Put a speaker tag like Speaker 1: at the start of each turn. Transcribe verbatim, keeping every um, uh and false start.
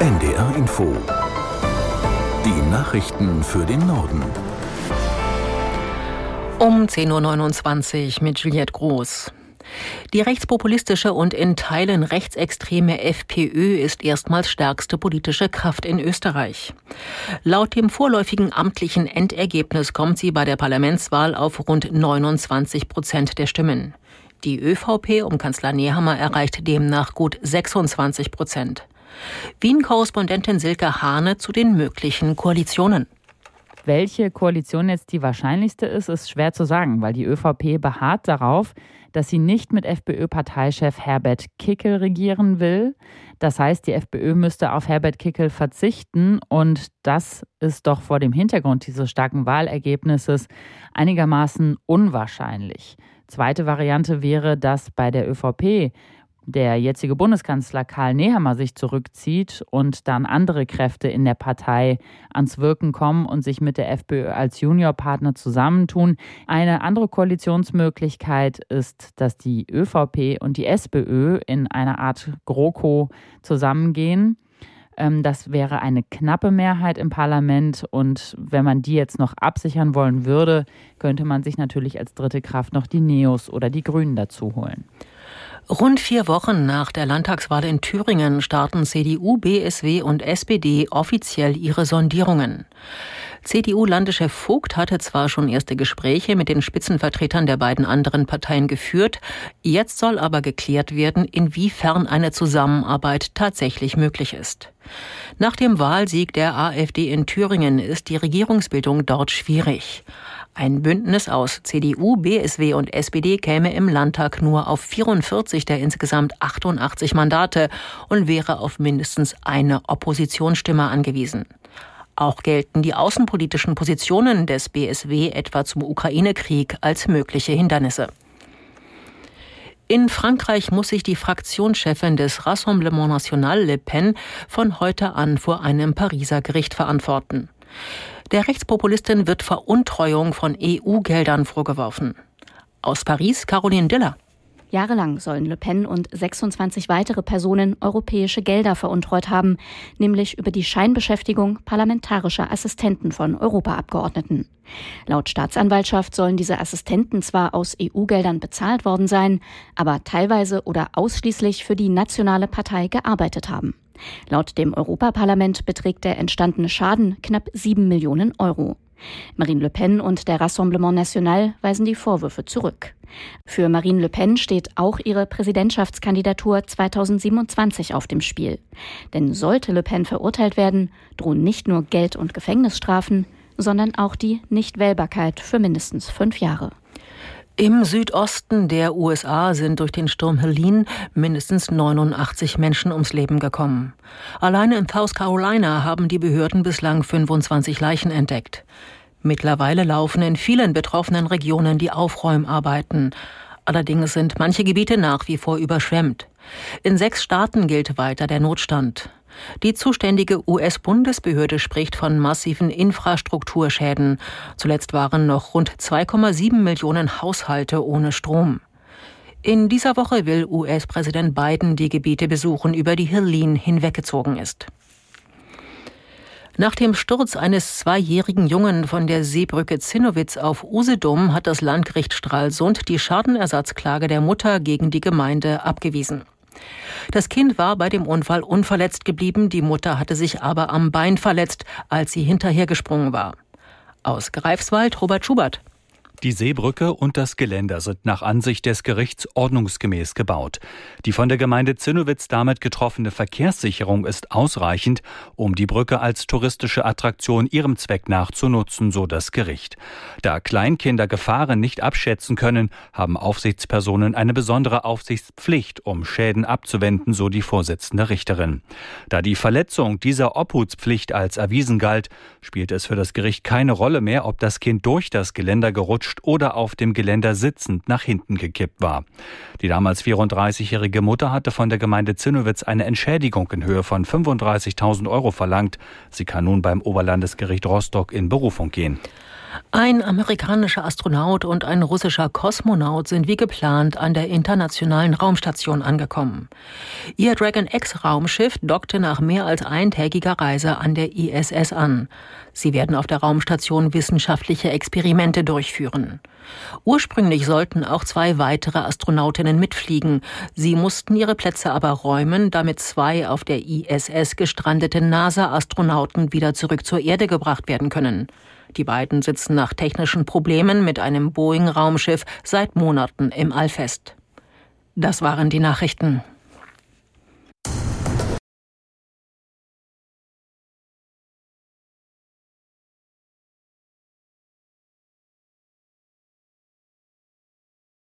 Speaker 1: N D R Info. Die Nachrichten für den Norden.
Speaker 2: Um zehn Uhr neunundzwanzig mit Juliette Groß. Die rechtspopulistische und in Teilen rechtsextreme FPÖ ist erstmals stärkste politische Kraft in Österreich. Laut dem vorläufigen amtlichen Endergebnis kommt sie bei der Parlamentswahl auf rund neunundzwanzig Prozent der Stimmen. Die ÖVP um Kanzler Nehammer erreicht demnach gut sechsundzwanzig Prozent. Wien-Korrespondentin Silke Hane zu den möglichen Koalitionen.
Speaker 3: Welche Koalition jetzt die wahrscheinlichste ist, ist schwer zu sagen, weil die ÖVP beharrt darauf, dass sie nicht mit FPÖ-Parteichef Herbert Kickl regieren will. Das heißt, die FPÖ müsste auf Herbert Kickl verzichten und das ist doch vor dem Hintergrund dieses starken Wahlergebnisses einigermaßen unwahrscheinlich. Zweite Variante wäre, dass bei der ÖVP der jetzige Bundeskanzler Karl Nehammer sich zurückzieht und dann andere Kräfte in der Partei ans Wirken kommen und sich mit der FPÖ als Juniorpartner zusammentun. Eine andere Koalitionsmöglichkeit ist, dass die ÖVP und die SPÖ in einer Art GroKo zusammengehen. Das wäre eine knappe Mehrheit im Parlament und wenn man die jetzt noch absichern wollen würde, könnte man sich natürlich als dritte Kraft noch die Neos oder die Grünen dazu holen.
Speaker 2: Rund vier Wochen nach der Landtagswahl in Thüringen starten C D U, B S W und S P D offiziell ihre Sondierungen. C D U-Landeschef Vogt hatte zwar schon erste Gespräche mit den Spitzenvertretern der beiden anderen Parteien geführt, jetzt soll aber geklärt werden, inwiefern eine Zusammenarbeit tatsächlich möglich ist. Nach dem Wahlsieg der AfD in Thüringen ist die Regierungsbildung dort schwierig. Ein Bündnis aus C D U, B S W und S P D käme im Landtag nur auf vierundvierzig der insgesamt achtundachtzig Mandate und wäre auf mindestens eine Oppositionsstimme angewiesen. Auch gelten die außenpolitischen Positionen des B S W etwa zum Ukraine-Krieg als mögliche Hindernisse. In Frankreich muss sich die Fraktionschefin des Rassemblement National, Le Pen, von heute an vor einem Pariser Gericht verantworten. Der Rechtspopulistin wird Veruntreuung von E U-Geldern vorgeworfen. Aus Paris, Caroline Diller.
Speaker 4: Jahrelang sollen Le Pen und sechsundzwanzig weitere Personen europäische Gelder veruntreut haben, nämlich über die Scheinbeschäftigung parlamentarischer Assistenten von Europaabgeordneten. Laut Staatsanwaltschaft sollen diese Assistenten zwar aus E U-Geldern bezahlt worden sein, aber teilweise oder ausschließlich für die nationale Partei gearbeitet haben. Laut dem Europaparlament beträgt der entstandene Schaden knapp sieben Millionen Euro. Marine Le Pen und der Rassemblement National weisen die Vorwürfe zurück. Für Marine Le Pen steht auch ihre Präsidentschaftskandidatur zweitausendsiebenundzwanzig auf dem Spiel. Denn sollte Le Pen verurteilt werden, drohen nicht nur Geld- und Gefängnisstrafen, sondern auch die Nichtwählbarkeit für mindestens fünf Jahre.
Speaker 2: Im Südosten der U S A sind durch den Sturm Helene mindestens neunundachtzig Menschen ums Leben gekommen. Alleine in South Carolina haben die Behörden bislang fünfundzwanzig Leichen entdeckt. Mittlerweile laufen in vielen betroffenen Regionen die Aufräumarbeiten. Allerdings sind manche Gebiete nach wie vor überschwemmt. In sechs Staaten gilt weiter der Notstand. Die zuständige U S-Bundesbehörde spricht von massiven Infrastrukturschäden. Zuletzt waren noch rund zwei Komma sieben Millionen Haushalte ohne Strom. In dieser Woche will U S-Präsident Biden die Gebiete besuchen, über die Helene hinweggezogen ist. Nach dem Sturz eines zweijährigen Jungen von der Seebrücke Zinnowitz auf Usedom hat das Landgericht Stralsund die Schadenersatzklage der Mutter gegen die Gemeinde abgewiesen. Das Kind war bei dem Unfall unverletzt geblieben, die Mutter hatte sich aber am Bein verletzt, als sie hinterhergesprungen war. Aus Greifswald, Robert Schubert.
Speaker 5: Die Seebrücke und das Geländer sind nach Ansicht des Gerichts ordnungsgemäß gebaut. Die von der Gemeinde Zinnowitz damit getroffene Verkehrssicherung ist ausreichend, um die Brücke als touristische Attraktion ihrem Zweck nach zu nutzen, so das Gericht. Da Kleinkinder Gefahren nicht abschätzen können, haben Aufsichtspersonen eine besondere Aufsichtspflicht, um Schäden abzuwenden, so die Vorsitzende Richterin. Da die Verletzung dieser Obhutspflicht als erwiesen galt, spielte es für das Gericht keine Rolle mehr, ob das Kind durch das Geländer gerutscht oder auf dem Geländer sitzend nach hinten gekippt war. Die damals vierunddreißigjährige Mutter hatte von der Gemeinde Zinnowitz eine Entschädigung in Höhe von fünfunddreißigtausend Euro verlangt. Sie kann nun beim Oberlandesgericht Rostock in Berufung gehen.
Speaker 2: Ein amerikanischer Astronaut und ein russischer Kosmonaut sind wie geplant an der Internationalen Raumstation angekommen. Ihr Dragon X-Raumschiff dockte nach mehr als eintägiger Reise an der I S S an. Sie werden auf der Raumstation wissenschaftliche Experimente durchführen. Ursprünglich sollten auch zwei weitere Astronautinnen mitfliegen. Sie mussten ihre Plätze aber räumen, damit zwei auf der I S S gestrandete NASA-Astronauten wieder zurück zur Erde gebracht werden können. Die beiden sitzen nach technischen Problemen mit einem Boeing-Raumschiff seit Monaten im All fest. Das waren die Nachrichten.